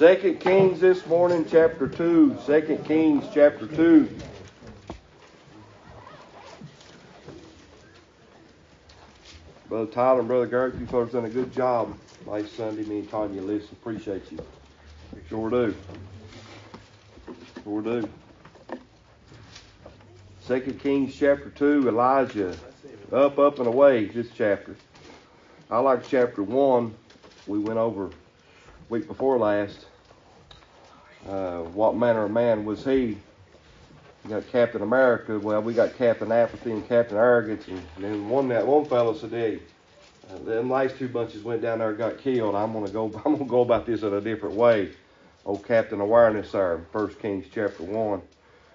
2 Kings this morning, chapter 2. 2 Kings, chapter 2. Brother Tyler and Brother Garrett, you folks done a good job last Sunday. Me and Tanya listen. Appreciate you. Sure do. Sure do. 2 Kings, chapter 2, Elijah. Up, and away, this chapter. I like chapter 1. We went over week before last. What manner of man was he? We got Captain America. Well, we got Captain Apathy and Captain Arrogance, and then one fellow said, "Hey, them last two bunches went down there and got killed. I'm gonna go about this in a different way." Old Captain Awareness there, 1 Kings chapter 1.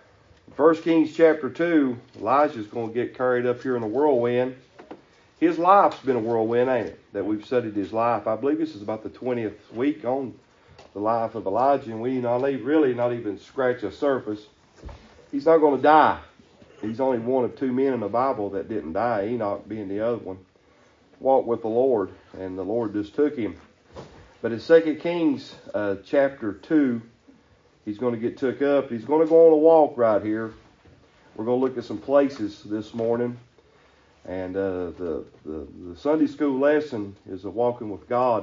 1 Kings chapter 2, Elijah's going to get carried up here in a whirlwind. His life's been a whirlwind, ain't it? That we've studied his life. I believe this is about the 20th week on the life of Elijah, and we really not even scratch the surface. He's not going to die. He's only one of two men in the Bible that didn't die, Enoch being the other one. Walked with the Lord, and the Lord just took him. But in 2 Kings chapter 2, he's going to get took up. He's going to go on a walk right here. We're going to look at some places this morning. And the Sunday school lesson is a walking with God.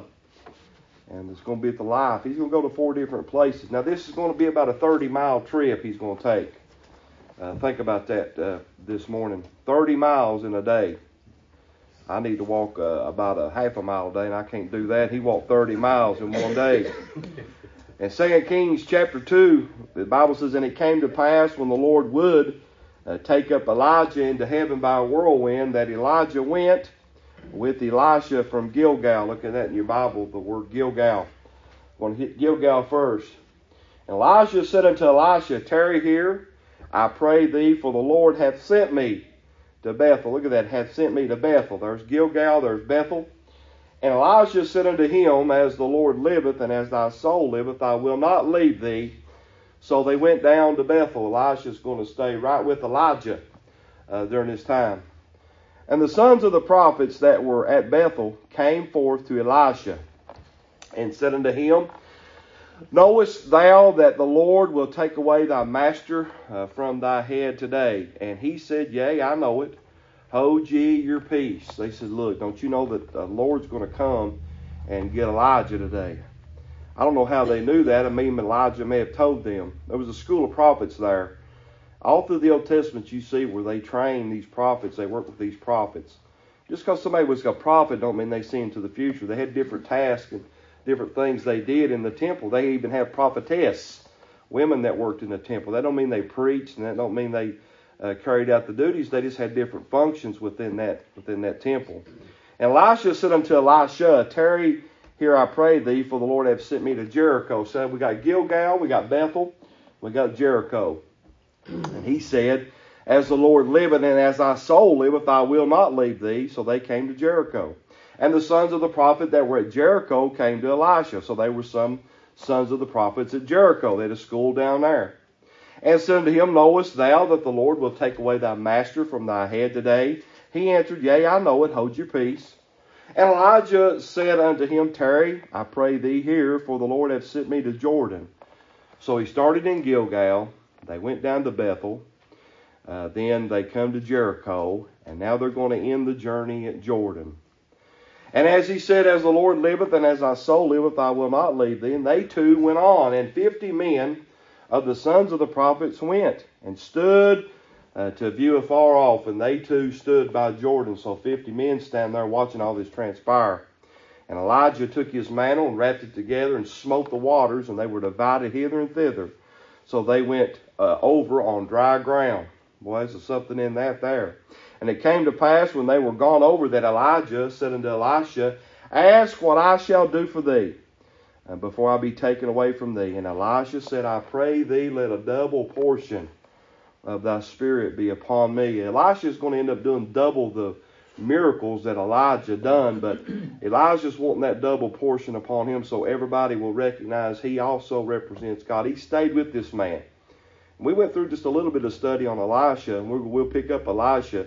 And it's going to be at the Life. He's going to go to 4 different places. Now, this is going to be about a 30-mile trip he's going to take. Think about that this morning. 30 miles in a day. I need to walk about a half a mile a day, and I can't do that. He walked 30 miles in one day. In 2 Kings chapter 2, the Bible says, "And it came to pass when the Lord would take up Elijah into heaven by a whirlwind, that Elijah went with Elisha from Gilgal." Look at that in your Bible, the word Gilgal. I'm going to hit Gilgal first. "And Elijah said unto Elisha, Tarry here, I pray thee, for the Lord hath sent me to Bethel." Look at that, hath sent me to Bethel. There's Gilgal, there's Bethel. "And Elisha said unto him, As the Lord liveth, and as thy soul liveth, I will not leave thee. So they went down to Bethel." Elisha's going to stay right with Elijah during this time. "And the sons of the prophets that were at Bethel came forth to Elisha, and said unto him, Knowest thou that the Lord will take away thy master from thy head today? And he said, Yea, I know it. Hold ye your peace." They said, "Look, don't you know that the Lord's going to come and get Elijah today?" I don't know how they knew that. I mean, Elijah may have told them. There was a school of prophets there. All through the Old Testament you see where they train these prophets. They work with these prophets. Just because somebody was a prophet don't mean they see into the future. They had different tasks and different things they did in the temple. They even have prophetess, women that worked in the temple. That don't mean they preached, and that don't mean they carried out the duties. They just had different functions within that temple. "And Elisha said unto Elisha, Tarry here, I pray thee, for the Lord hath sent me to Jericho." So we got Gilgal, we got Bethel, we got Jericho. "And he said, As the Lord liveth, and as thy soul liveth, I will not leave thee." So they came to Jericho. "And the sons of the prophet that were at Jericho came to Elisha." So they were some sons of the prophets at Jericho. They had a school down there. "And said unto him, Knowest thou that the Lord will take away thy master from thy head today? He answered, Yea, I know it. Hold your peace. And Elijah said unto him, Tarry, I pray thee here, for the Lord hath sent me to Jordan." So he started in Gilgal. They went down to Bethel. Then they come to Jericho. And now they're going to end the journey at Jordan. "And as he said, As the Lord liveth, and as thy soul liveth, I will not leave thee. And they two went on. And 50 men of the sons of the prophets went and stood to view afar off. And they too stood by Jordan." So 50 men stand there watching all this transpire. "And Elijah took his mantle and wrapped it together and smote the waters, and they were divided hither and thither. So they went over on dry ground." Boy, there's something in that there. "And it came to pass when they were gone over that Elijah said unto Elisha, Ask what I shall do for thee, before I be taken away from thee. And Elisha said, I pray thee, let a double portion of thy spirit be upon me." Elisha is going to end up doing double the miracles that Elijah done, but Elijah's wanting that double portion upon him so everybody will recognize he also represents God. He stayed with this man. We went through just a little bit of study on Elisha, and we'll pick up Elisha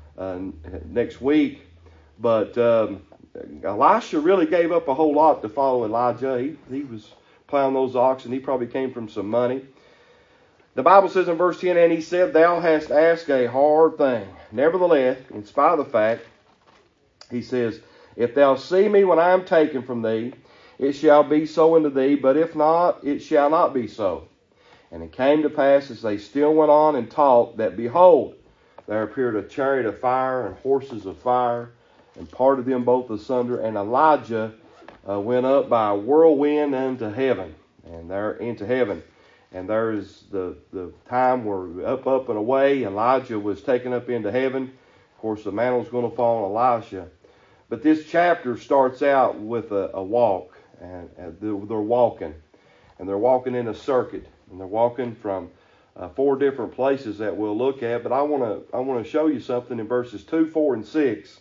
next week. But Elisha really gave up a whole lot to follow Elijah. He was plowing those oxen. He probably came from some money. The Bible says in verse 10, and he said, thou hast asked a hard thing. Nevertheless, in spite of the fact, he says, if thou see me when I am taken from thee, it shall be so unto thee, but if not, it shall not be so. And it came to pass, as they still went on and talked, that behold, there appeared a chariot of fire and horses of fire, and parted them both asunder. And Elijah went up by a whirlwind into heaven. And there into heaven. And there is the time where up and away, Elijah was taken up into heaven. Of course, the mantle was going to fall on Elisha. But this chapter starts out with a walk. And they're walking. And they're walking in a circuit. And they're walking from 4 different places that we'll look at. But I want to show you something in verses 2, 4, and 6.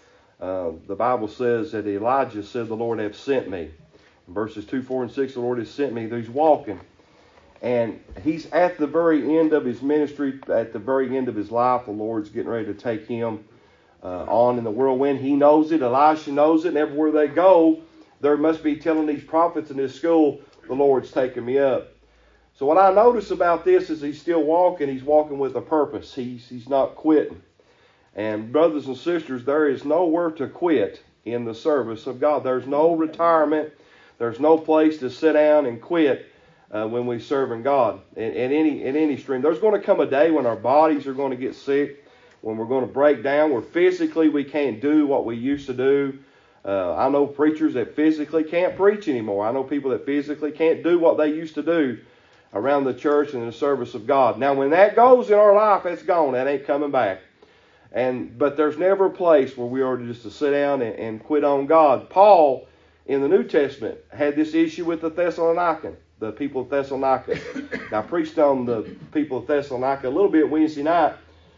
The Bible says that Elijah said, the Lord hath sent me. In verses 2, 4, and 6, the Lord has sent me. He's walking. And he's at the very end of his ministry, at the very end of his life. The Lord's getting ready to take him on in the whirlwind. He knows it. Elisha knows it. And everywhere they go, there must be telling these prophets in this school, the Lord's taking me up. So what I notice about this is he's still walking. He's walking with a purpose. He's not quitting. And brothers and sisters, there is nowhere to quit in the service of God. There's no retirement. There's no place to sit down and quit when we serving God in any stream. There's going to come a day when our bodies are going to get sick, when we're going to break down, where physically we can't do what we used to do. I know preachers that physically can't preach anymore. I know people that physically can't do what they used to do around the church and in the service of God. Now, when that goes in our life, it's gone. That ain't coming back. But there's never a place where we are just to sit down and quit on God. Paul, in the New Testament, had this issue with the Thessalonians, the people of Thessalonica. Now, I preached on the people of Thessalonica a little bit Wednesday night.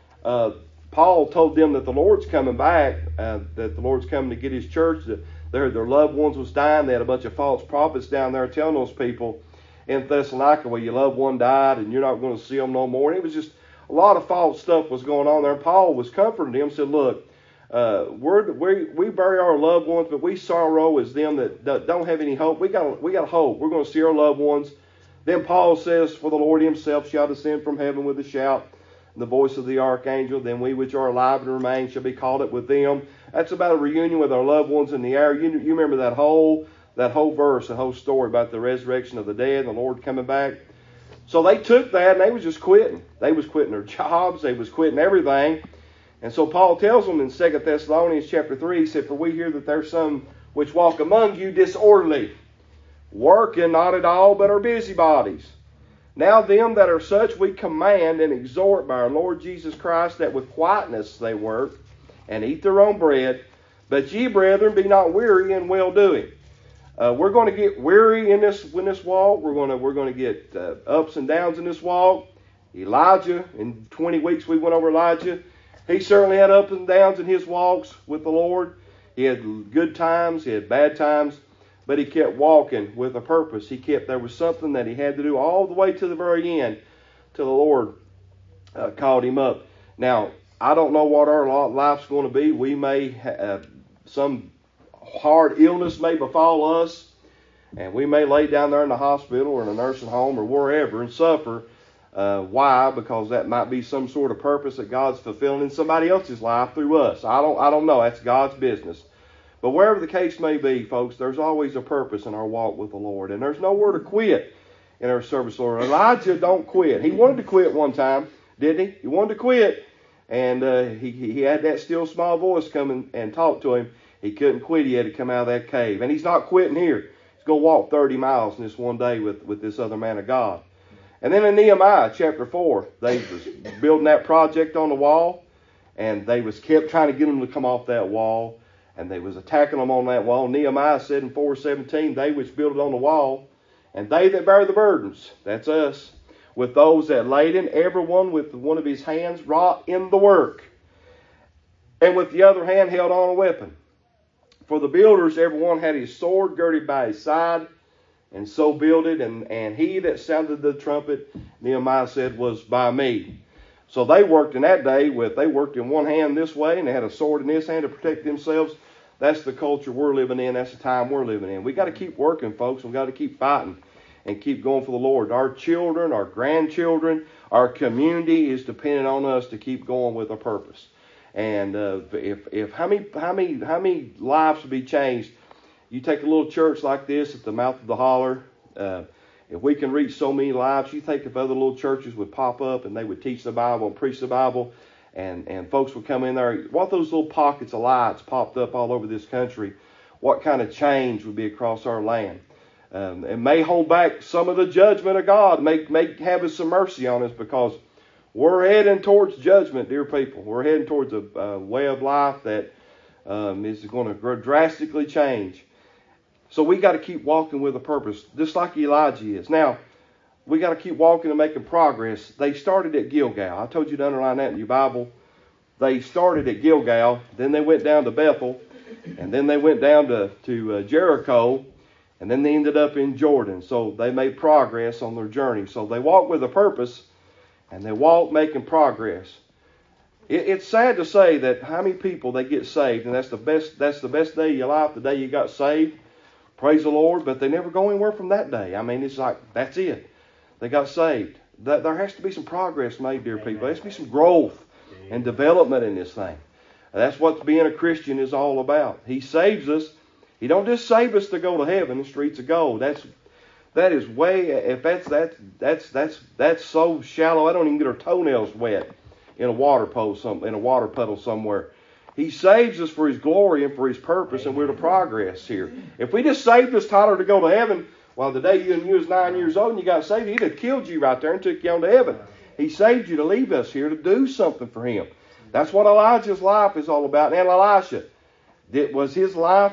Paul told them that the Lord's coming back, that the Lord's coming to get his church. Their loved ones was dying. They had a bunch of false prophets down there telling those people in Thessalonica, well, your loved one died and you're not going to see them no more. And it was just a lot of false stuff was going on there. Paul was comforting them, said, look, we bury our loved ones, but we sorrow as them that don't have any hope. We got hope. We're going to see our loved ones. Then Paul says, for the Lord himself shall descend from heaven with a shout, and the voice of the archangel. Then we which are alive and remain shall be caught up with them. That's about a reunion with our loved ones in the air. You remember that whole verse, the whole story about the resurrection of the dead and the Lord coming back. So they took that and they was just quitting. They was quitting their jobs. They was quitting everything. And so Paul tells them in 2 Thessalonians chapter 3, he said, for we hear that there's some which walk among you disorderly, working not at all, but are busybodies. Now them that are such we command and exhort by our Lord Jesus Christ, that with quietness they work and eat their own bread. But ye, brethren, be not weary in well-doing. We're going to get weary in this walk. We're going to get ups and downs in this walk. Elijah, in 20 weeks we went over Elijah. He certainly had ups and downs in his walks with the Lord. He had good times. He had bad times. But he kept walking with a purpose. There was something that he had to do all the way to the very end till the Lord called him up. Now, I don't know what our life's going to be. We may have some hard illness may befall us, and we may lay down there in the hospital or in a nursing home or wherever and suffer. Why? Because that might be some sort of purpose that God's fulfilling in somebody else's life through us. I don't know. That's God's business. But wherever the case may be, folks, there's always a purpose in our walk with the Lord, and there's nowhere to quit in our service, Lord. Elijah don't quit. He wanted to quit one time, didn't he? He wanted to quit, and he had that still small voice come and talk to him. He couldn't quit. He had to come out of that cave. And he's not quitting here. He's going to walk 30 miles in this one day with this other man of God. And then in Nehemiah chapter 4, they was building that project on the wall. And they was kept trying to get them to come off that wall. And they was attacking them on that wall. Nehemiah said in 4:17, they which built it on the wall, and they that bear the burdens, that's us, with those that laden, every one with one of his hands wrought in the work, and with the other hand held on a weapon. For the builders, every one had his sword girded by his side, and so builded, and he that sounded the trumpet, Nehemiah said, was by me. So they worked in that day they worked in one hand this way, and they had a sword in this hand to protect themselves. That's the culture we're living in. That's the time we're living in. We got to keep working, folks. We got to keep fighting. and keep going for the Lord. Our children, our grandchildren, our community is dependent on us to keep going with our purpose. And if how many lives would be changed? You take a little church like this at the mouth of the holler. If we can reach so many lives, you think if other little churches would pop up and they would teach the Bible and preach the Bible, and folks would come in there, what those little pockets of lights popped up all over this country, what kind of change would be across our land. It may hold back some of the judgment of God, may have some mercy on us, because we're heading towards judgment, dear people. We're heading towards a way of life that is going to drastically change. So we got to keep walking with a purpose, just like Elijah is. Now, we got to keep walking and making progress. They started at Gilgal. I told you to underline that in your Bible. They started at Gilgal, then they went down to Bethel, and then they went down to Jericho, and then they ended up in Jordan. So they made progress on their journey. So they walked with a purpose, and they walked making progress. It's sad to say that how many people they get saved, and that's the best day of your life, the day you got saved. Praise the Lord, but they never go anywhere from that day. I mean, it's like, that's it. They got saved. There has to be some progress made, dear people. There has to be some growth and development in this thing. That's what being a Christian is all about. He saves us. He don't just save us to go to heaven, the streets of gold. That is way, if that's so shallow, I don't even get our toenails wet in a water puddle somewhere. He saves us for His glory and for His purpose, and we're to progress here. If we just saved us, Tyler, to go to heaven, well, the day you was 9 years old and you got saved, He'd have killed you right there and took you on to heaven. He saved you to leave us here to do something for Him. That's what Elijah's life is all about. And Elisha, was his life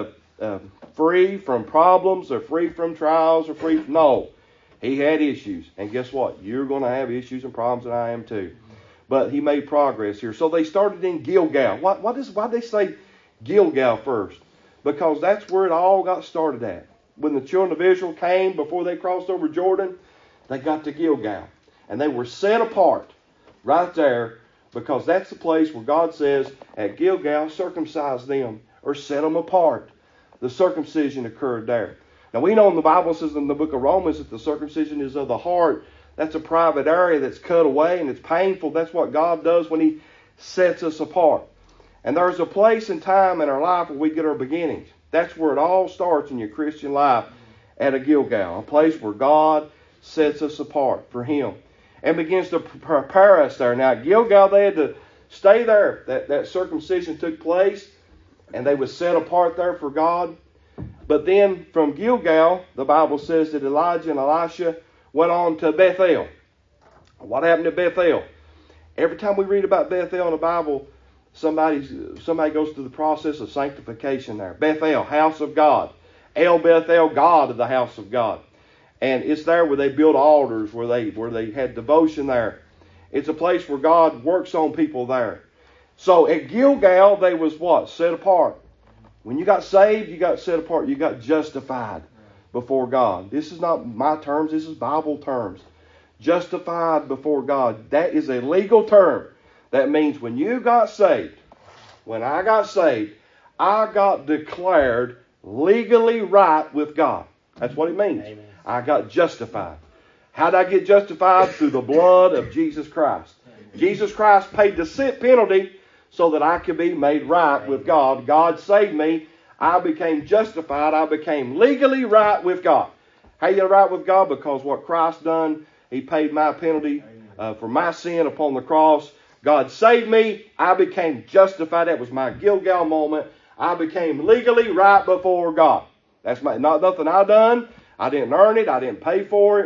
free from problems or free from trials or free from... No, he had issues. And guess what? You're going to have issues and problems, and I am too. But he made progress here. So they started in Gilgal. Why'd they say Gilgal first? Because that's where it all got started at. When the children of Israel came before they crossed over Jordan, they got to Gilgal. And they were set apart right there, because that's the place where God says, at Gilgal, circumcise them, or set them apart. The circumcision occurred there. Now we know in the Bible says in the book of Romans that the circumcision is of the heart. That's a private area that's cut away and it's painful. That's what God does when He sets us apart. And there's a place and time in our life where we get our beginnings. That's where it all starts in your Christian life, at a Gilgal, a place where God sets us apart for Him and begins to prepare us there. Now at Gilgal, they had to stay there. That circumcision took place and they were set apart there for God. But then from Gilgal, the Bible says that Elijah and Elisha went on to Bethel. What happened to Bethel? Every time we read about Bethel in the Bible, somebody goes through the process of sanctification there. Bethel, house of God. El Bethel, God of the house of God. And it's there where they build altars, where they had devotion there. It's a place where God works on people there. So at Gilgal, they was what? Set apart. When you got saved, you got set apart. You got justified before God. This is not my terms. This is Bible terms. Justified before God. That is a legal term. That means when you got saved, when I got saved, I got declared legally right with God. That's what it means. Amen. I got justified. How did I get justified? Through the blood of Jesus Christ. Amen. Jesus Christ paid the sin penalty so that I could be made right Amen. With God. God saved me. I became justified. I became legally right with God. How you get right with God? Because what Christ done, He paid my penalty for my sin upon the cross. God saved me. I became justified. That was my Gilgal moment. I became legally right before God. That's not nothing I done. I didn't earn it. I didn't pay for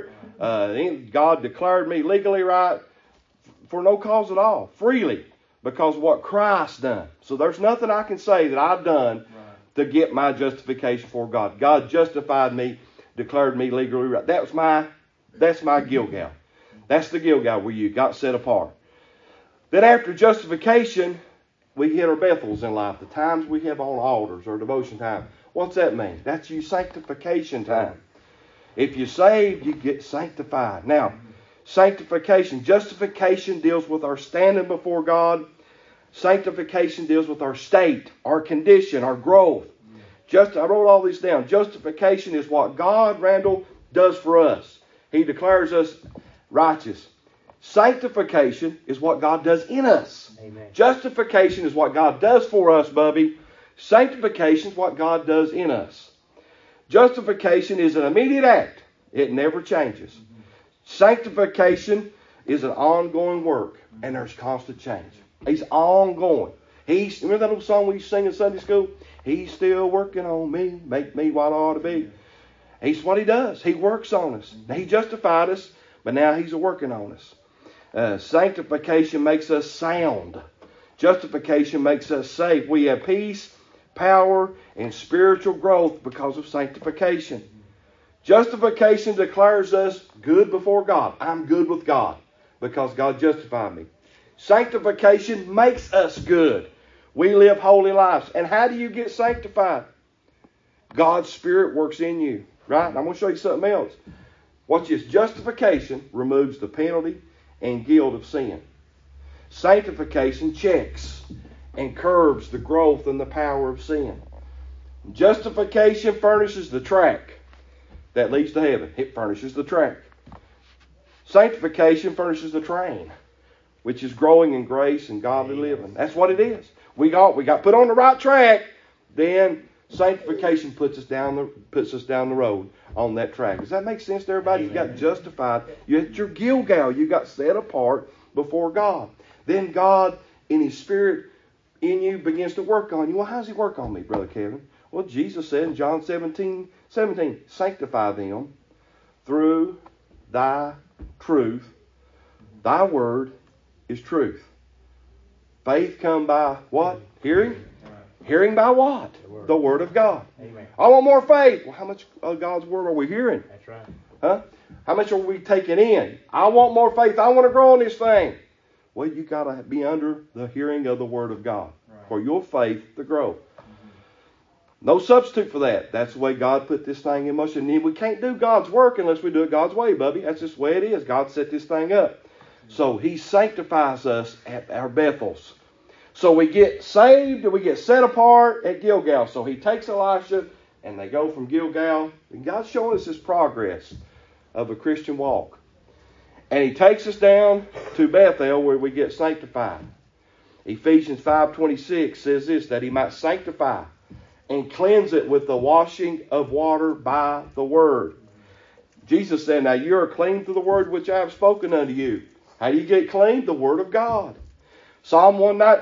it. God declared me legally right for no cause at all, freely, because of what Christ done. So there's nothing I can say that I've done to get my justification for God. God justified me, declared me legally right. That's my Gilgal. That's the Gilgal where you got set apart. Then after justification, we hit our Bethels in life. The times we have on altars or devotion time. What's that mean? That's your sanctification time. If you're saved, you get sanctified. Now, sanctification, justification deals with our standing before God. Sanctification deals with our state, our condition, our growth. I wrote all these down. Justification is what God, Randall, does for us. He declares us righteous. Sanctification is what God does in us. Amen. Justification is what God does for us, Bubby. Sanctification is what God does in us. Justification is an immediate act. It never changes. Sanctification is an ongoing work, and there's constant change. He's ongoing. Remember that old song we used to sing in Sunday school? He's still working on me, make me what I ought to be. He's what He does. He works on us. Now, He justified us, but now He's working on us. Sanctification makes us sound. Justification makes us safe. We have peace, power, and spiritual growth because of sanctification. Justification declares us good before God. I'm good with God because God justified me. Sanctification makes us good. We live holy lives. And how do you get sanctified? God's Spirit works in you. Right? I'm going to show you something else. Watch this. Justification removes the penalty and guilt of sin. Sanctification checks and curbs the growth and the power of sin. Justification furnishes the track that leads to heaven. It furnishes the track. Sanctification furnishes the train, which is growing in grace and godly living. That's what it is. We got put on the right track, then sanctification puts us down the road on that track. Does that make sense to everybody? You got justified. You had your Gilgal. You got set apart before God. Then God, in His Spirit in you, begins to work on you. Well, how does He work on me, Brother Kevin? Well, Jesus said in John 17, sanctify them through thy truth. Thy word is truth. Faith come by what? Hearing? Hearing by what? The Word of God. Amen. I want more faith. Well, how much of God's Word are we hearing? That's right. Huh? How much are we taking in? I want more faith. I want to grow in this thing. Well, you got to be under the hearing of the Word of God for your faith to grow. No substitute for that. That's the way God put this thing in motion. And we can't do God's work unless we do it God's way, Bubby. That's just the way it is. God set this thing up. So He sanctifies us at our Bethels. So we get saved and we get set apart at Gilgal. So He takes Elisha and they go from Gilgal. And God's showing us this progress of a Christian walk. And He takes us down to Bethel where we get sanctified. Ephesians 5:26 says this, that He might sanctify and cleanse it with the washing of water by the Word. Jesus said, now you are clean through the Word which I have spoken unto you. How do you get clean? The Word of God. Psalm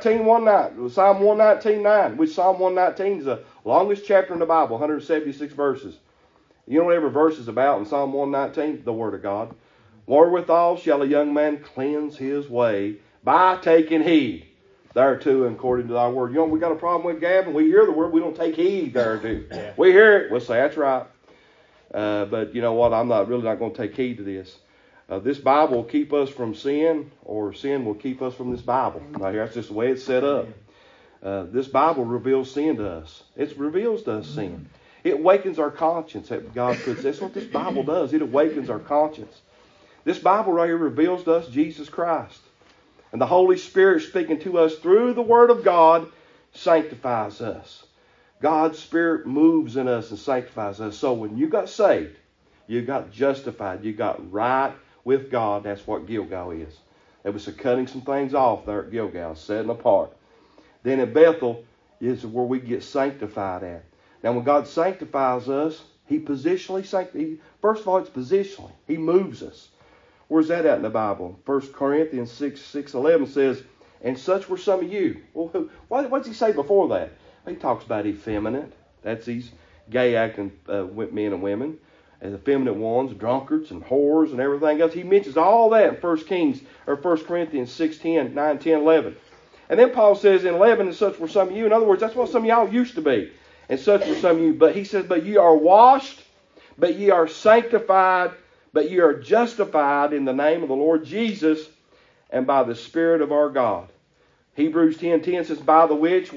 119:9, which Psalm 119 is the longest chapter in the Bible, 176 verses. You know what every verse is about in Psalm 119? The Word of God. Wherewithal shall a young man cleanse his way by taking heed thereto according to thy word. You know, we got a problem with Gavin. We hear the word, we don't take heed thereto. Yeah. We hear it, we'll say, that's right. But you know what? I'm really not going to take heed to this. This Bible will keep us from sin, or sin will keep us from this Bible. Now, that's just the way it's set up. This Bible reveals sin to us. It reveals to us sin. It awakens our conscience that God puts. That's what this Bible does. It awakens our conscience. This Bible right here reveals to us Jesus Christ. And the Holy Spirit speaking to us through the Word of God sanctifies us. God's Spirit moves in us and sanctifies us. So when you got saved, you got justified, you got right with God. That's what Gilgal is. It was cutting some things off there at Gilgal, setting apart. Then at Bethel is where we get sanctified at. Now when God sanctifies us, He positionally sanctifies. First of all, it's positionally. He moves us. Where's that at in the Bible? 1 Corinthians 6:11 says, and such were some of you. Well, what does He say before that? He talks about effeminate. That's these gay acting men and women. And the effeminate ones, drunkards and whores and everything else. He mentions all that in 1 Corinthians 6:10, 9, 10, 11. And then Paul says in 11, and such were some of you. In other words, that's what some of y'all used to be. And such were some of you. But he says, but ye are washed, but ye are sanctified, but ye are justified in the name of the Lord Jesus and by the Spirit of our God. Hebrews 10:10 says, by the which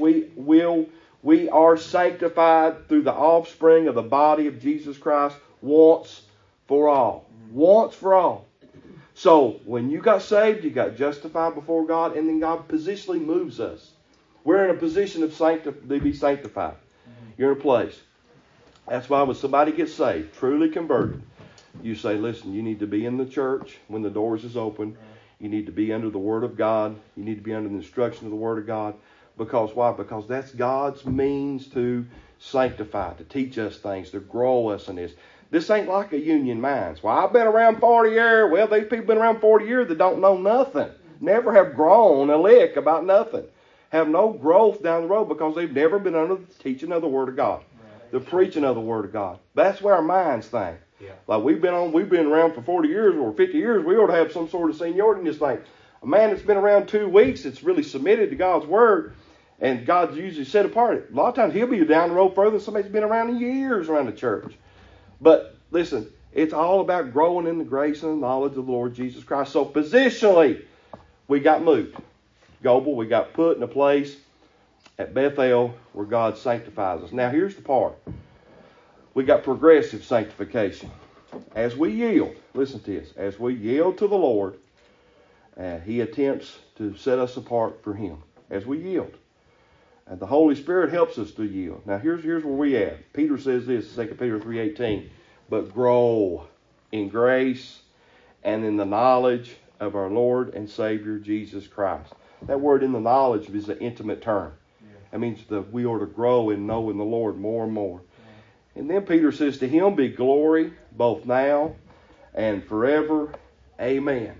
we are sanctified through the offspring of the body of Jesus Christ once for all. Once for all. So when you got saved, you got justified before God, and then God positionally moves us. We're in a position of to be sanctified. You're in a place. That's why when somebody gets saved, truly converted, You say, listen, you need to be in the church when the doors is open. You need to be under the Word of God. You need to be under the instruction of the Word of God. Because why? Because that's God's means to sanctify, to teach us things, to grow us in this. This ain't like a Union Mines. Well, I've been around 40 years. Well, these people been around 40 years that don't know nothing. Never have grown a lick about nothing. Have no growth down the road because they've never been under the teaching of the Word of God. The preaching of the Word of God. That's where our minds think. Yeah. Like we've been around for 40 years or 50 years, we ought to have some sort of seniority in this thing. A man that's been around 2 weeks, that's really submitted to God's Word, and God's usually set apart. A lot of times he'll be down the road further than somebody that's been around years around the church. But listen, it's all about growing in the grace and the knowledge of the Lord Jesus Christ. So positionally, we got moved. Goble, we got put in a place at Bethel where God sanctifies us. Now here's the part. We got progressive sanctification. As we yield, listen to this, as we yield to the Lord, He attempts to set us apart for Him. As we yield. And the Holy Spirit helps us to yield. Now here's where we at. Peter says this, 2 Peter 3:18. But grow in grace and in the knowledge of our Lord and Savior Jesus Christ. That word in the knowledge is an intimate term. That means that we ought to grow in knowing the Lord more and more. And then Peter says, to Him be glory both now and forever. Amen.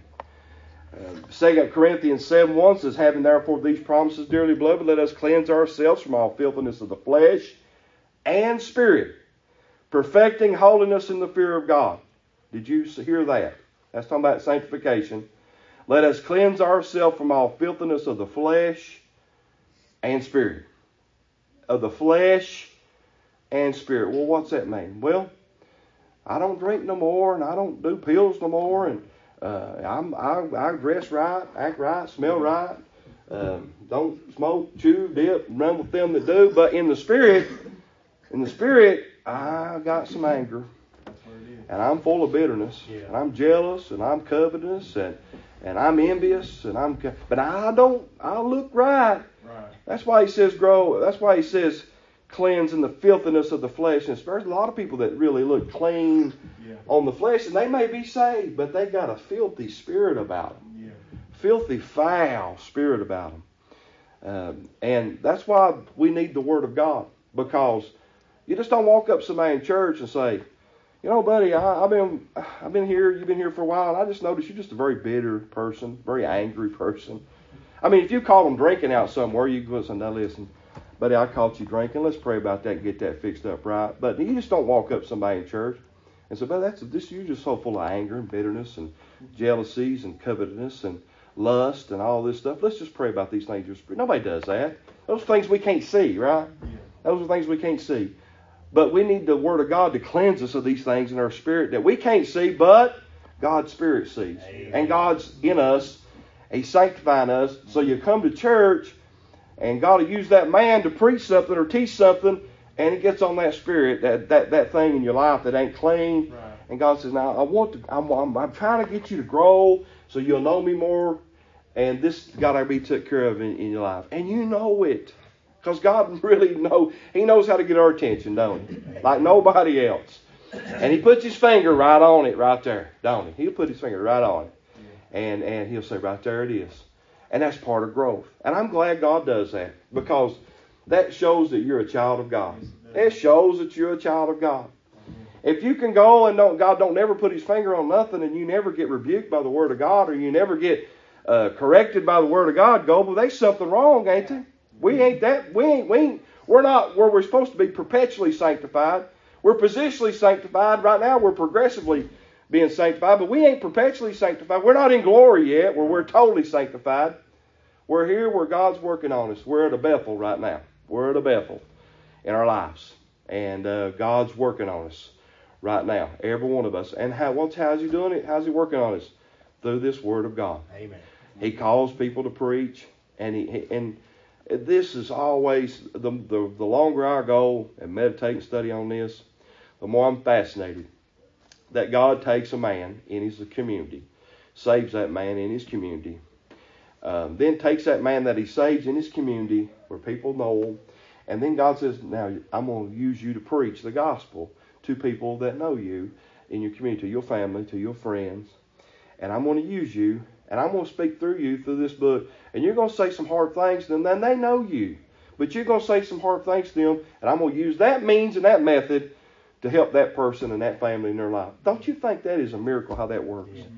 2 Corinthians 7:1 says, having therefore these promises, dearly beloved, let us cleanse ourselves from all filthiness of the flesh and spirit, perfecting holiness in the fear of God. Did you hear that? That's talking about sanctification. Let us cleanse ourselves from all filthiness of the flesh and spirit. Of the flesh and spirit. Well, what's that mean? Well, I don't drink no more, and I don't do pills no more, and I dress right, act right, smell right, don't smoke, chew, dip, run with them that do. But in the spirit, I got some anger, and I'm full of bitterness, and I'm jealous, and I'm covetous, and I'm envious, but I look right. That's why he says grow. That's why he says cleanse in the filthiness of the flesh. And there's a lot of people that really look clean on the flesh, and they may be saved, but they got a filthy spirit about them. Filthy, foul spirit about them. And that's why we need the Word of God, because you just don't walk up to somebody in church and say, you know, buddy, I've been here, you've been here for a while, and I just noticed you're just a very bitter person, very angry person. I mean, if you caught them drinking out somewhere, you go and say, now listen, buddy, I caught you drinking. Let's pray about that and get that fixed up right. But you just don't walk up to somebody in church and say, buddy, you're just so full of anger and bitterness and jealousies and covetousness and lust and all this stuff. Let's just pray about these things. Nobody does that. Those are things we can't see, right? Those are things we can't see. But we need the Word of God to cleanse us of these things in our spirit that we can't see, but God's Spirit sees. Amen. And God's in us. He's sanctifying us. So you come to church, and God will use that man to preach something or teach something, and it gets on that spirit, that thing in your life that ain't clean. Right. And God says, now I'm trying to get you to grow so you'll know me more, and this got to be took care of in your life. And you know it. Because God really knows. He knows how to get our attention, don't He? Like nobody else. And He puts His finger right on it right there, don't He? He'll put His finger right on it. And He'll say, right there it is. And that's part of growth. And I'm glad God does that, because that shows that you're a child of God. It shows that you're a child of God. If you can go and God don't never put His finger on nothing, and you never get rebuked by the Word of God, or you never get corrected by the Word of God, well, there's something wrong, ain't there? We're not where we're supposed to be perpetually sanctified. We're positionally sanctified. Right now we're progressively being sanctified, but we ain't perpetually sanctified. We're not in glory yet where we're totally sanctified. We're here where God's working on us. We're at a Bethel right now. We're at a Bethel in our lives. And God's working on us right now. Every one of us. And how's He doing it? How's He working on us? Through this Word of God. Amen. He calls people to preach. And this is always, the longer I go and meditate and study on this, the more I'm fascinated that God takes a man in his community, saves that man in his community, then takes that man that He saves in his community where people know him, and then God says, now I'm going to use you to preach the gospel to people that know you in your community, to your family, to your friends. And I'm going to use you, and I'm going to speak through you through this book. And you're going to say some hard things to them, and they know you. But you're going to say some hard things to them, and I'm going to use that means and that method to help that person and that family in their life. Don't you think that is a miracle how that works? Yeah.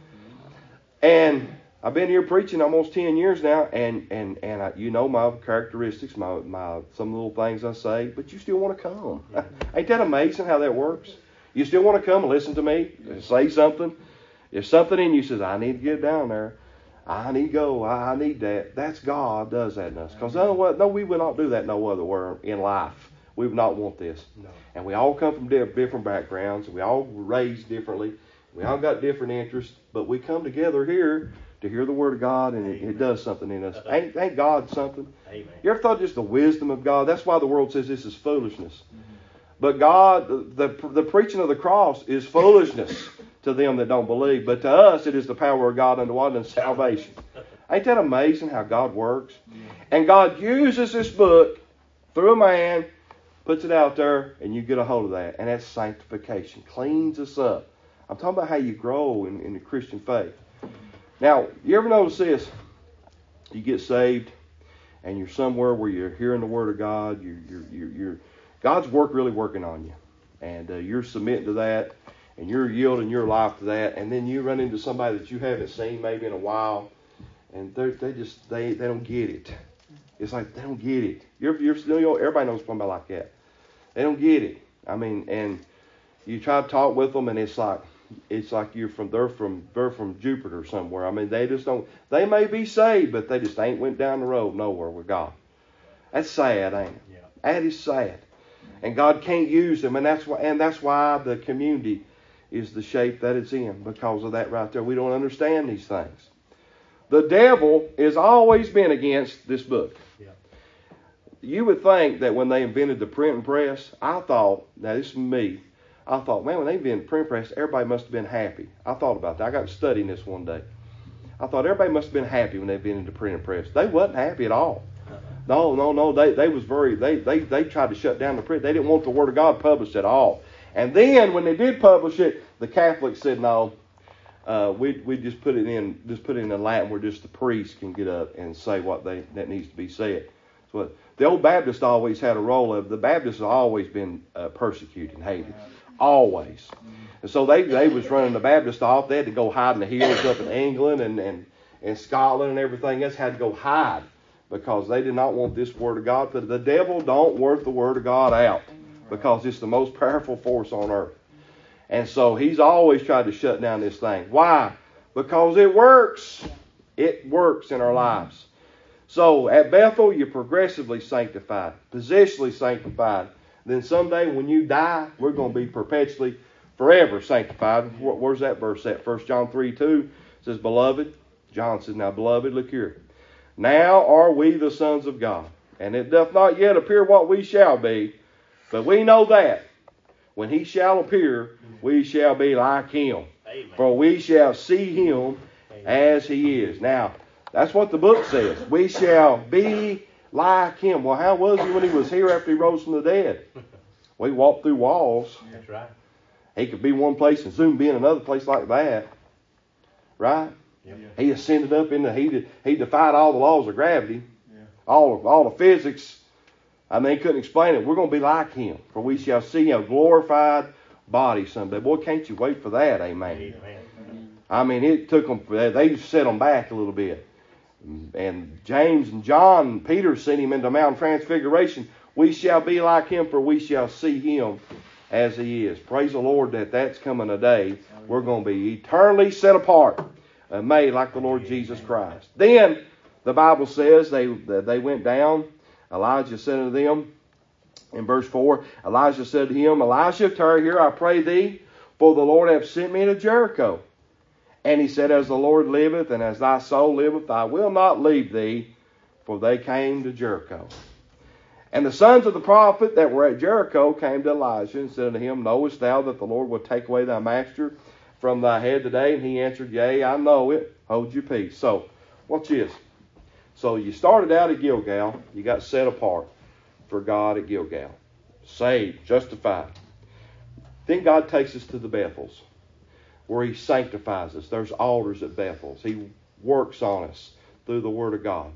And I've been here preaching almost 10 years now, and I, you know my characteristics, my some little things I say, but you still want to come. Ain't that amazing how that works? You still want to come and listen to me, say something. If something in you says, I need to get down there, I need to go, I need that, that's God does that in us. Because no, we will not do that no other where in life. We would not want this. No. And we all come from different backgrounds. We all were raised differently. We all got different interests. But we come together here to hear the Word of God, and it does something in us. Ain't God something? Amen. You ever thought just the wisdom of God? That's why the world says this is foolishness. Mm-hmm. But God, the preaching of the cross is foolishness to them that don't believe. But to us, it is the power of God unto what? Unto salvation. Ain't that amazing how God works? Yeah. And God uses this book through a man, puts it out there, and you get a hold of that. And that's sanctification. Cleans us up. I'm talking about how you grow in the Christian faith. Now, you ever notice this? You get saved, and you're somewhere where you're hearing the Word of God. You're God's really working on you. And you're submitting to that, and you're yielding your life to that. And then you run into somebody that you haven't seen maybe in a while, and they don't get it. It's like they don't get it. Everybody knows somebody like that. They don't get it. I mean, and you try to talk with them, and it's like they're from Jupiter somewhere. I mean, they just don't. They may be saved, but they just ain't went down the road nowhere with God. That's sad, ain't it? Yeah. That is sad. And God can't use them, and that's why the community is the shape that it's in, because of that right there. We don't understand these things. The devil has always been against this book. Yeah. You would think that when they invented the printing press, I thought, now this is me, I thought, man, when they invented the printing press, everybody must have been happy. I thought about that. I got to studying this one day. I thought everybody must have been happy when they invented the printing press. They wasn't happy at all. No. They tried to shut down the print. They didn't want the Word of God published at all. And then when they did publish it, the Catholics said, no, we just put it in Latin where just the priest can get up and say what that needs to be said. So the old Baptists always had a role of, the Baptists have always been persecuted and hated. Always. And so they was running the Baptists off. They had to go hide in the hills up in England and Scotland and everything else, had to go hide because they did not want this Word of God. But the devil don't work the Word of God out because it's the most powerful force on earth. And so he's always tried to shut down this thing. Why? Because it works. It works in our lives. So at Bethel, you're progressively sanctified, positionally sanctified. Then someday when you die, we're going to be perpetually, forever sanctified. Where's that verse at? 1 John 3:2 says, Beloved. John says, now, beloved, look here. Now are we the sons of God, and it doth not yet appear what we shall be, but we know that when he shall appear, we shall be like him. Amen. For we shall see him as he is. Now, that's what the book says. We shall be like him. Well, how was he when he was here after he rose from the dead? Well, he walked through walls. That's right. He could be one place and soon be in another place like that. Right? Yeah. He ascended up into, he defied all the laws of gravity. Yeah. All the physics. I mean, he couldn't explain it. We're going to be like him. For we shall see a glorified body someday. Boy, can't you wait for that. Amen. Amen. I mean, it took them, they set them back a little bit. And James and John and Peter sent him into Mount Transfiguration. We shall be like him, for we shall see him as he is. Praise the Lord that that's coming a day. We're going to be eternally set apart and made like the Lord Jesus Christ. Then the Bible says they went down. Elijah said unto them in verse 4, Elijah said to him, Elisha, tarry here, I pray thee, for the Lord hath sent me to Jericho. And he said, As the Lord liveth, and as thy soul liveth, I will not leave thee. For they came to Jericho. And the sons of the prophet that were at Jericho came to Elijah and said unto him, Knowest thou that the Lord will take away thy master from thy head today? And he answered, Yea, I know it. Hold your peace. So, watch this. So you started out at Gilgal. You got set apart for God at Gilgal. Saved, justified. Then God takes us to the Bethels, where He sanctifies us. There's altars at Bethels. He works on us through the Word of God.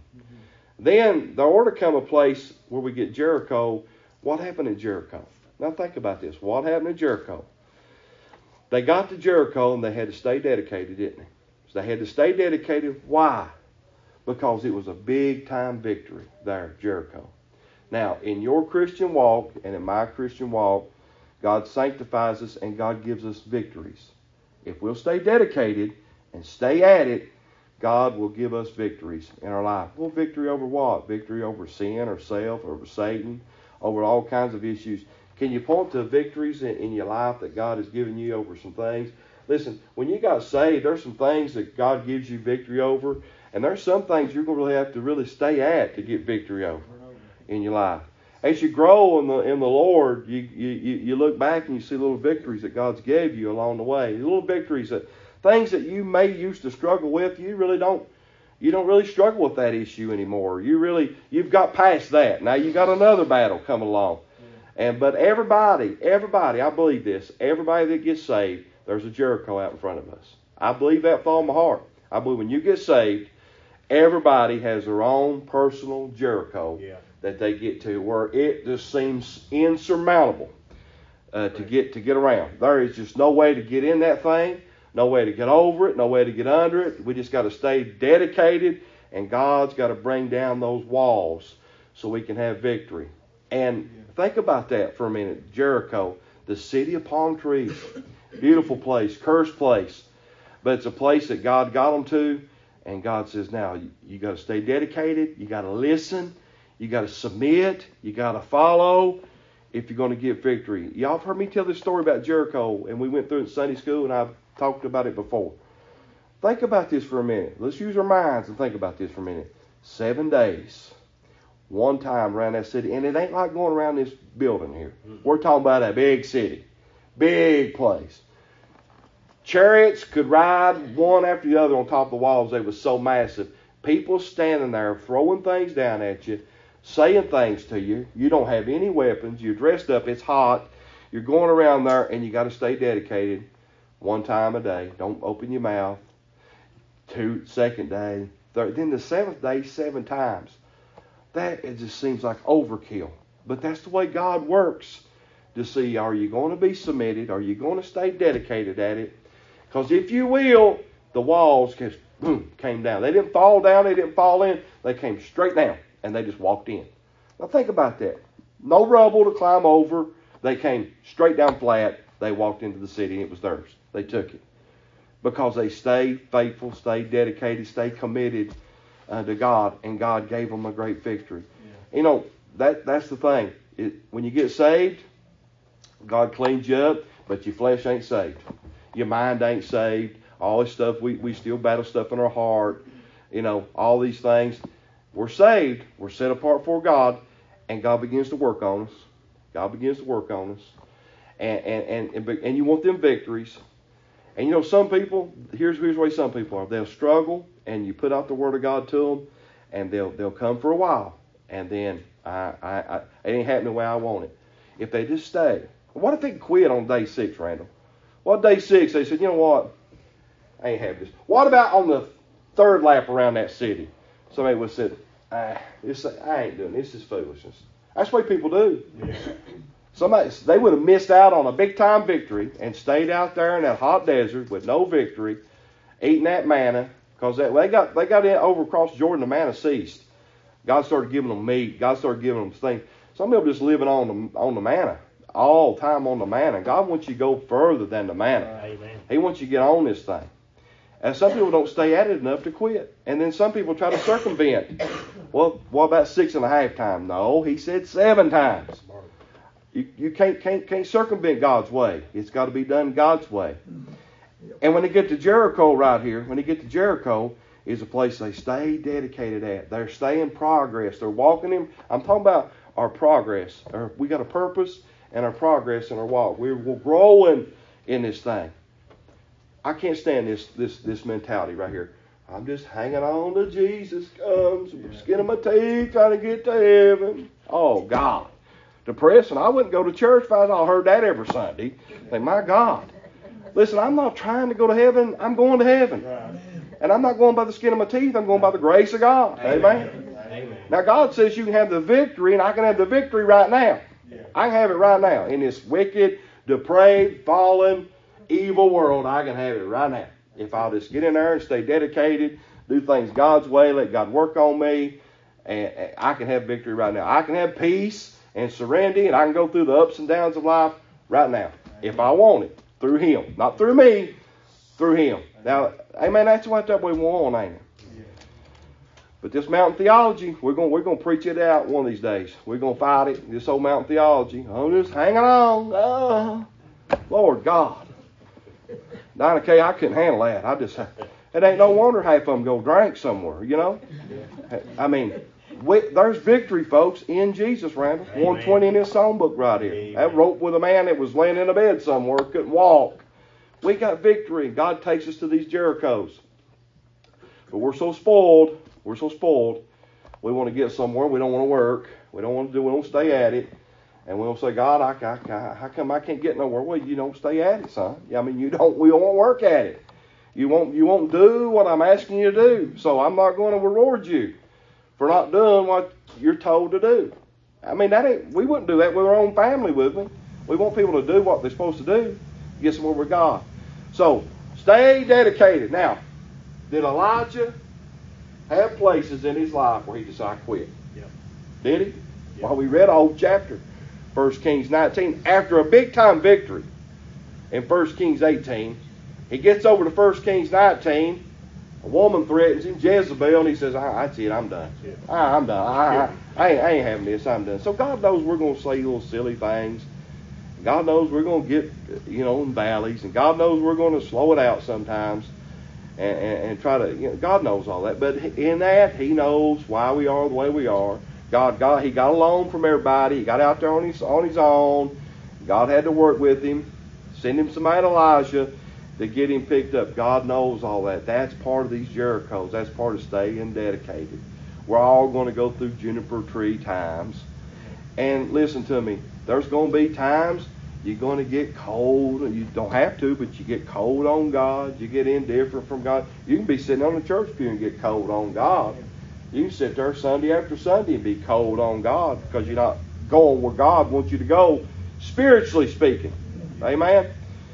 Then there ought to come a place where we get Jericho. What happened in Jericho? Now think about this. What happened in Jericho? They got to Jericho and they had to stay dedicated, didn't they? So they had to stay dedicated. Why? Because it was a big time victory there at Jericho. Now, in your Christian walk and in my Christian walk, God sanctifies us and God gives us victories. If we'll stay dedicated and stay at it, God will give us victories in our life. Well, victory over what? Victory over sin or self, over Satan, over all kinds of issues. Can you point to victories in your life that God has given you over some things? Listen, when you got saved, there's some things that God gives you victory over, and there's some things you're going to really have to really stay at to get victory over in your life. As you grow in the Lord, you look back and you see little victories that God's gave you along the way. Little victories, that things that you may used to struggle with, you don't really struggle with that issue anymore. You've got past that. Now you got another battle coming along. But everybody, I believe this, everybody that gets saved, there's a Jericho out in front of us. I believe that with all my heart. I believe when you get saved, everybody has their own personal Jericho that they get to, where it just seems insurmountable to get around. There is just no way to get in that thing, no way to get over it, no way to get under it. We just got to stay dedicated, and God's got to bring down those walls so we can have victory. And think about that for a minute. Jericho, the city of palm trees, beautiful place, cursed place, but it's a place that God got them to, and God says, now you got to stay dedicated, you got to listen, you got to submit, you got to follow if you're going to get victory. Y'all have heard me tell this story about Jericho, and we went through it in Sunday school, and I've talked about it before. Think about this for a minute. Let's use our minds and think about this for a minute. 7 days. One time around that city. And it ain't like going around this building here. We're talking about a big city. Big place. Chariots could ride one after the other on top of the walls. They were so massive. People standing there throwing things down at you, saying things to you. You don't have any weapons. You're dressed up. It's hot. You're going around there and you got to stay dedicated. One time a day. Don't open your mouth. Second day. Third. Then the seventh day, 7 times. That it just seems like overkill. But that's the way God works. To see, are you going to be submitted? Are you going to stay dedicated at it? Because if you will, the walls just came down. They didn't fall down. They didn't fall in. They came straight down. And they just walked in. Now think about that. No rubble to climb over. They came straight down flat. They walked into the city and it was theirs. They took it. Because they stayed faithful, stayed dedicated, stayed committed to God, and God gave them a great victory. Yeah. You know, that's the thing. When you get saved, God cleans you up, but your flesh ain't saved. Your mind ain't saved. All this stuff, we still battle stuff in our heart. You know, all these things. We're saved. We're set apart for God, and God begins to work on us. God begins to work on us. And you want them victories. And you know, some people, here's the way some people are. They'll struggle, and you put out the Word of God to them, and they'll come for a while. And then, it ain't happening the way I want it. If they just stay. What if they quit on day 6, Randall? Well, day 6, they said, you know what? I ain't having this. What about on the 3rd lap around that city? Somebody would have said, I ain't doing this. This is foolishness. That's the way people do. Yeah. They would have missed out on a big-time victory and stayed out there in that hot desert with no victory, eating that manna, because they got in over across Jordan, the manna ceased. God started giving them meat. God started giving them things. Some people just living on the manna, all the time on the manna. God wants you to go further than the manna. Amen. He wants you to get on this thing. And some people don't stay at it enough to quit. And then some people try to circumvent. Well, what about 6.5 times? No, he said 7 times. You can't circumvent God's way. It's got to be done God's way. And when they get to Jericho right here, is a place they stay dedicated at. They're staying progress. They're walking in. I'm talking about our progress. We got a purpose and our progress in our walk. We're growing in this thing. I can't stand this mentality right here. I'm just hanging on till Jesus comes. Skin of my teeth trying to get to heaven. Oh, God. depressing. I wouldn't go to church if I heard that every Sunday. Think, my God. Listen, I'm not trying to go to heaven. I'm going to heaven. And I'm not going by the skin of my teeth. I'm going by the grace of God. Amen. Amen. Now, God says you can have the victory, and I can have the victory right now. I can have it right now. In this wicked, depraved, fallen, evil world, I can have it right now. If I'll just get in there and stay dedicated, do things God's way, let God work on me, and I can have victory right now. I can have peace and serenity, and I can go through the ups and downs of life right now, if I want it, through Him. Not through me, through Him. Now, amen, that's what we want, ain't it? But this mountain theology, we're going to preach it out one of these days. We're going to fight it, this old mountain theology. I'm just hanging on. Oh, Lord God. Dinah K, I couldn't handle that. It ain't no wonder half of them go drink somewhere, you know. I mean, there's victory, folks, in Jesus, Randall. 120 in this songbook right here. Amen. That rope with a man that was laying in a bed somewhere, couldn't walk. We got victory. God takes us to these Jerichos. But we're so spoiled. We're so spoiled. We want to get somewhere. We don't want to work. We don't stay at it. And we'll say, God, how come I can't get nowhere? Well, you don't stay at it, son. I mean, we don't work at it. You won't do what I'm asking you to do. So I'm not going to reward you for not doing what you're told to do. I mean, we wouldn't do that with our own family, would we? We want people to do what they're supposed to do. Get somewhere with God. So, stay dedicated. Now, did Elijah have places in his life where he decided to quit? Yep. Did he? Yep. Well, we read a whole chapter. 1 Kings 19. After a big-time victory in 1 Kings 18, he gets over to 1 Kings 19. A woman threatens him, Jezebel, and he says, that's it, I'm done. Yeah. I'm done. I ain't having this, I'm done. So God knows we're going to say little silly things. God knows we're going to get, in valleys. And God knows we're going to slow it out sometimes and try to, God knows all that. But in that, He knows why we are the way we are. He got alone from everybody. He got out there on his own. God had to work with him. Send him somebody, Elijah, to get him picked up. God knows all that. That's part of these Jerichos. That's part of staying dedicated. We're all going to go through juniper tree times. And listen to me. There's going to be times you're going to get cold. You don't have to, but you get cold on God. You get indifferent from God. You can be sitting on the church pew and get cold on God. You can sit there Sunday after Sunday and be cold on God because you're not going where God wants you to go, spiritually speaking. Amen?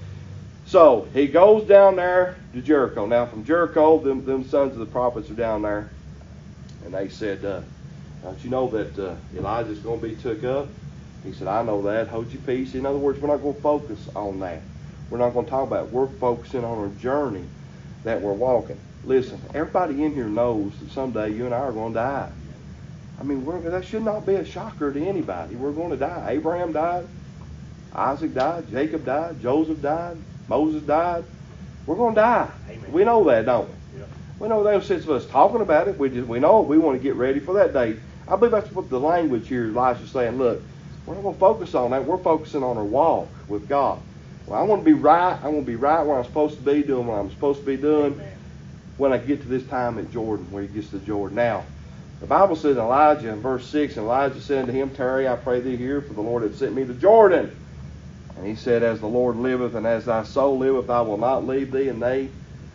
So, he goes down there to Jericho. Now, from Jericho, them sons of the prophets are down there. And they said, don't you know that Elijah's going to be took up? He said, I know that. Hold your peace. In other words, we're not going to focus on that. We're not going to talk about it. We're focusing on our journey that we're walking. Listen, everybody in here knows that someday you and I are going to die. I mean, that should not be a shocker to anybody. We're going to die. Abraham died. Isaac died. Jacob died. Joseph died. Moses died. We're going to die. Amen. We know that, don't we? Yep. We know that since us talking about it. We know it. We want to get ready for that day. I believe that's what the language here, Elisha's saying. Look, we're not going to focus on that. We're focusing on our walk with God. Well, I want to be right. I want to be right where I'm supposed to be, doing what I'm supposed to be doing. Amen. When I get to this time at Jordan, where he gets to Jordan. Now, the Bible says in Elijah in verse 6, and Elijah said unto him, Tarry, I pray thee here, for the Lord hath sent me to Jordan. And he said, As the Lord liveth, and as thy soul liveth, I will not leave thee. And they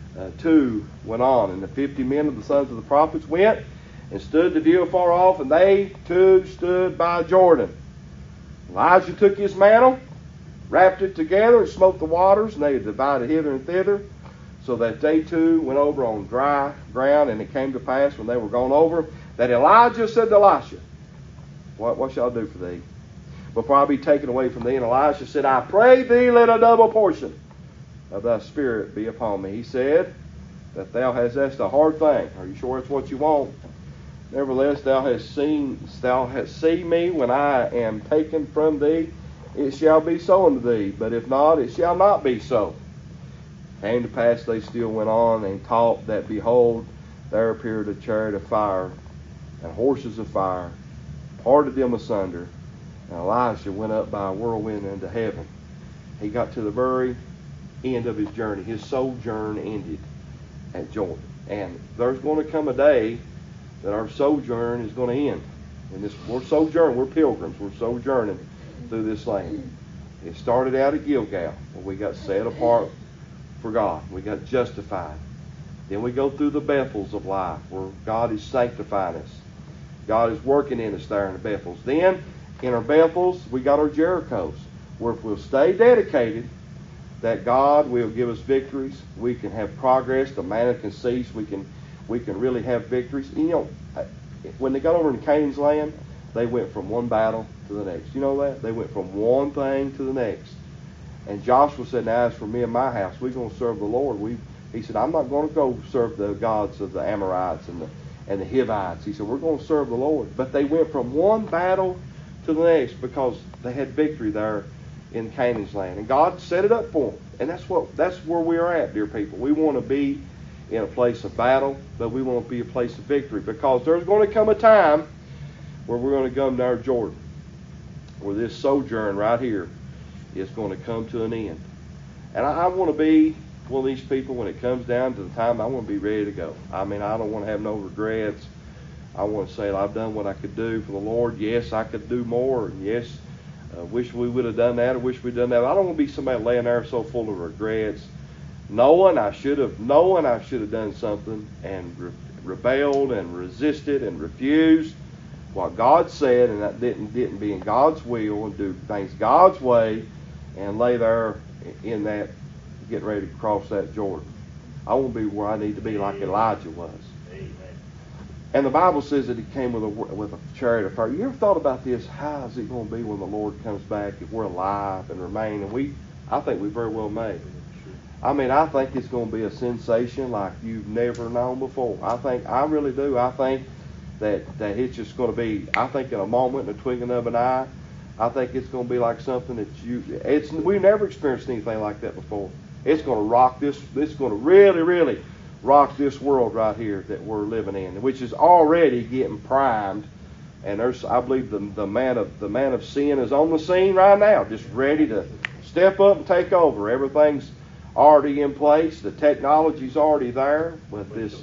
two went on. And the 50 men of the sons of the prophets went and stood to view afar off, and they too stood by Jordan. Elijah took his mantle, wrapped it together, and smote the waters, and they divided hither and thither, so that they too went over on dry ground. And it came to pass, when they were gone over, that Elijah said to Elisha, What shall I do for thee, before I be taken away from thee? And Elisha said, I pray thee, let a double portion of thy spirit be upon me. He said, that thou hast asked a hard thing. Are you sure it's what you want? Nevertheless, thou hast seen me when I am taken from thee. It shall be so unto thee. But if not, it shall not be so. Came to pass, they still went on and taught that, behold, there appeared a chariot of fire and horses of fire, parted them asunder. And Elisha went up by a whirlwind into heaven. He got to the very end of his journey. His sojourn ended at Jordan. And there's going to come a day that our sojourn is going to end. And we're sojourning, we're pilgrims, we're sojourning through this land. It started out at Gilgal, where we got set apart for God. We got justified. Then we go through the Bethels of life, where God is sanctifying us. God is working in us there in the Bethels. Then, in our Bethels, we got our Jerichos, where if we'll stay dedicated, that God will give us victories. We can have progress. The manna can cease. We can really have victories. You know, when they got over in Canaan's land, they went from one battle to the next. You know that? They went from one thing to the next. And Joshua said, now as for me and my house, we're going to serve the Lord. He said, I'm not going to go serve the gods of the Amorites and the Hivites. He said, we're going to serve the Lord. But they went from one battle to the next because they had victory there in Canaan's land. And God set it up for them. And that's where we are at, dear people. We want to be in a place of battle, but we want to be a place of victory, because there's going to come a time where we're going to come to our Jordan, where this sojourn right here is going to come to an end. And I want to be one of these people, when it comes down to the time, I want to be ready to go. I mean, I don't want to have no regrets. I want to say, I've done what I could do for the Lord. Yes, I could do more. And yes, wish we would have done that, or wish we'd done that. I don't want to be somebody laying there so full of regrets, knowing I should have done something and rebelled and resisted and refused what God said, and that didn't be in God's will, and do things God's way, and lay there in that, getting ready to cross that Jordan. I want to be where I need to be, like Elijah was. Amen. And the Bible says that he came with a chariot of fire. You ever thought about this? How is it going to be when the Lord comes back, if we're alive and remain? And I think we very well may. I mean, I think it's going to be a sensation like you've never known before. I really do. I think that it's just going to be, I think in a moment, in a twinkling of an eye, I think it's going to be like something that we've never experienced anything like that before. It's going to rock this, it's going to really, really rock this world right here that we're living in, which is already getting primed. And I believe the man of sin is on the scene right now, just ready to step up and take over. Everything's already in place. The technology's already there with this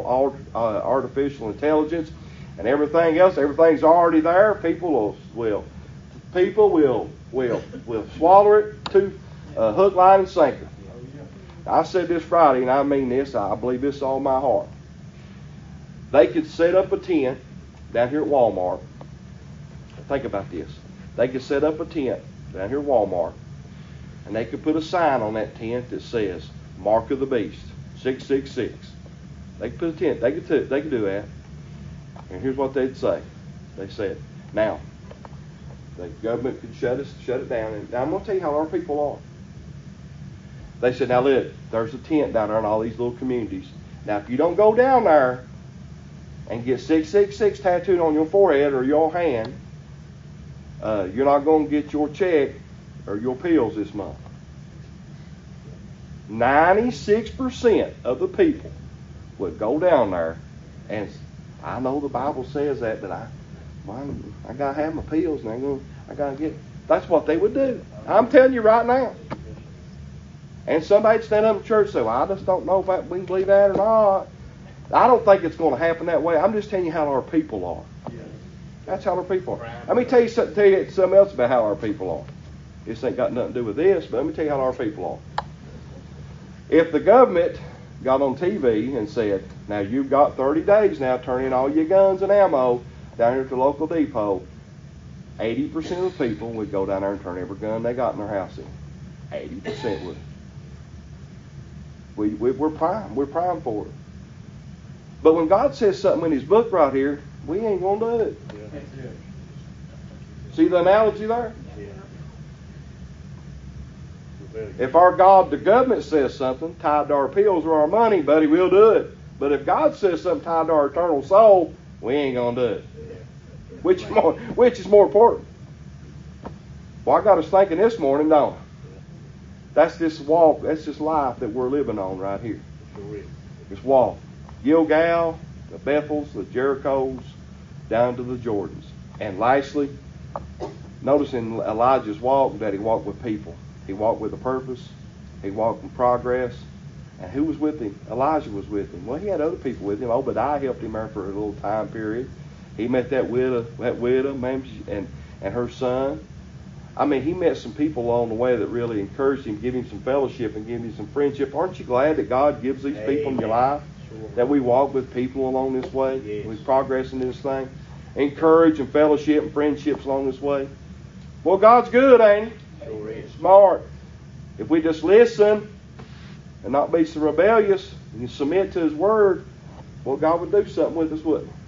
artificial intelligence and everything else. Everything's already there. People will swallow it to hook, line, and sinker. I said this Friday, and I mean this. I believe this with all my heart. They could set up a tent down here at Walmart. Think about this. They could set up a tent down here at Walmart, and they could put a sign on that tent that says, Mark of the Beast, 666. They could put a tent. They could do that. And here's what they'd say. They said, now, the government could shut it down. And now I'm going to tell you how our people are. They said, now look, there's a tent down there in all these little communities. Now, if you don't go down there and get 666 tattooed on your forehead or your hand, you're not going to get your check or your pills this month. 96% of the people would go down there, and I know the Bible says that, but I gotta have my pills, and I gotta get. That's what they would do. I'm telling you right now. And somebody'd stand up in church and say, well, I just don't know if we can believe that or not. I don't think it's going to happen that way. I'm just telling you how our people are. That's how our people are. Let me tell you something else about how our people are. This ain't got nothing to do with this, but let me tell you how our people are. If the government got on TV and said, now you've got 30 days now, turn in all your guns and ammo down here at the local depot, 80% of the people would go down there and turn every gun they got in their house in. 80% would. We're primed. We're primed for it. But when God says something in His book right here, we ain't going to do it. Yeah. See the analogy there? Yeah. If our God, the government, says something tied to our pills or our money, buddy, we'll do it. But if God says something tied to our eternal soul, we ain't going to do it. Yeah. Which is more important? Well, I got us thinking this morning, don't I? That's this walk, that's this life that we're living on right here. This walk. Gilgal, the Bethels, the Jerichos, down to the Jordans. And lastly, notice in Elijah's walk that he walked with people. He walked with a purpose. He walked in progress. And who was with him? Elijah was with him. Well, he had other people with him. Obadiah helped him there for a little time period. He met that widow, man, and her son. I mean, he met some people along the way that really encouraged him, give him some fellowship and give him some friendship. Aren't you glad that God gives these people in your life? Sure. That we walk with people along this way? Yes. We progress in this thing. Encourage and fellowship and friendships along this way. Well, God's good, ain't He? Sure is. Smart. If we just listen and not be so rebellious and submit to His Word, well, God would do something with us, wouldn't He?